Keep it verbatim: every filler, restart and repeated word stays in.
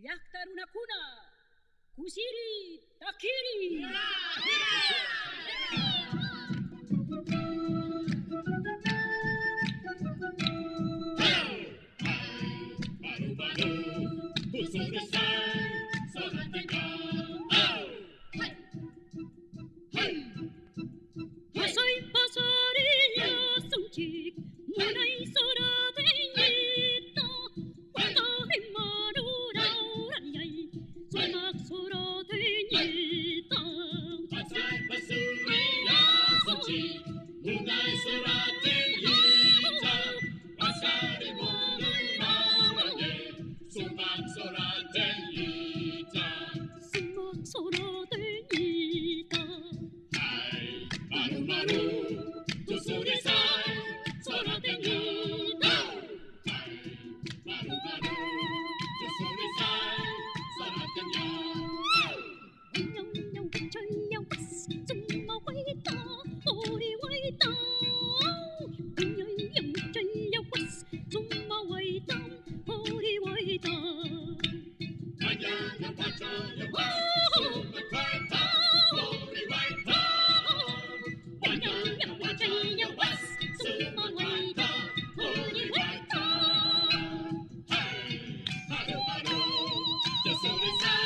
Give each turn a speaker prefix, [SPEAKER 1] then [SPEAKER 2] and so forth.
[SPEAKER 1] viajar una cuna, kusiri, takiri.
[SPEAKER 2] Soy pasarilla, son chic, una y sola teñita, cuando en madura, ay, soy más sola teñita.
[SPEAKER 3] Pasar pasarilla, son chic, una y sola teñita, pasar en madura, ay, soy más sola teñita.
[SPEAKER 2] Soy más sola teñita.
[SPEAKER 3] Maru maru, tu surisai, sola teñita. Maru maru, tu surisai, sola teñita.
[SPEAKER 2] Nhau nhau chơi nhau, sum mau quay ta, ôi quay ta. Nhau nhau chơi nhau, sum mau quay ta, ôi quay ta.
[SPEAKER 3] Mañana patrona va, suma cuarta, ori guaita. Mañana patrona va, suma cuarta, ori guaita. Hey, maru maru, tu surisai.